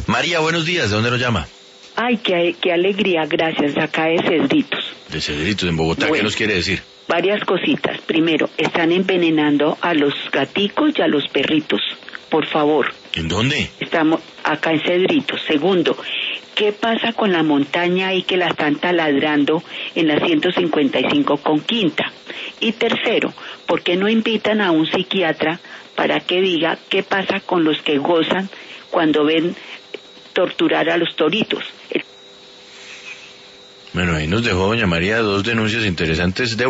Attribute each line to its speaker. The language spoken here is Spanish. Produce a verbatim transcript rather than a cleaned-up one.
Speaker 1: María, buenos días, ¿de dónde nos llama?
Speaker 2: Ay, qué, qué alegría, gracias, acá de Cedritos.
Speaker 1: De Cedritos, en Bogotá,
Speaker 2: Bueno,
Speaker 1: ¿qué nos quiere decir?
Speaker 2: Varias cositas. Primero, están envenenando a los gaticos y a los perritos. Por favor.
Speaker 1: ¿En dónde?
Speaker 2: Estamos acá en Cedritos. Segundo, ¿qué pasa con la montaña ahí que la están taladrando en la ciento cincuenta y cinco con Quinta? Y tercero, ¿por qué no invitan a un psiquiatra para que diga qué pasa con los que gozan cuando ven torturar a los toritos?
Speaker 1: Bueno, ahí nos dejó doña María dos denuncias interesantes de